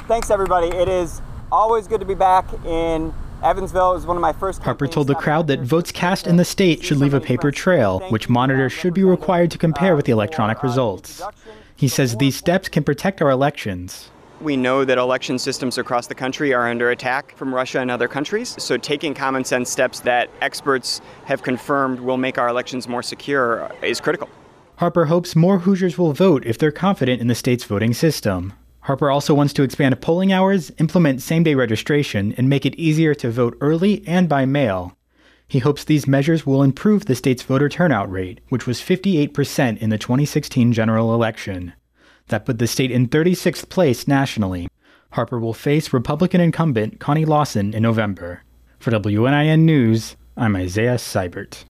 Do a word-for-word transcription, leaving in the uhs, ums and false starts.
Thanks, everybody. It is always good to be back in Evansville. It was one of my first. Harper told the crowd that votes cast in the state should leave a paper trail, which monitors should be required to compare with the electronic results. He says these steps can protect our elections. We know that election systems across the country are under attack from Russia and other countries, so taking common sense steps that experts have confirmed will make our elections more secure is critical. Harper hopes more Hoosiers will vote if they're confident in the state's voting system. Harper also wants to expand polling hours, implement same-day registration, and make it easier to vote early and by mail. He hopes these measures will improve the state's voter turnout rate, which was fifty-eight percent in the twenty sixteen general election. That put the state in thirty-sixth place nationally. Harper will face Republican incumbent Connie Lawson in November. For W N I N News, I'm Isaiah Seibert.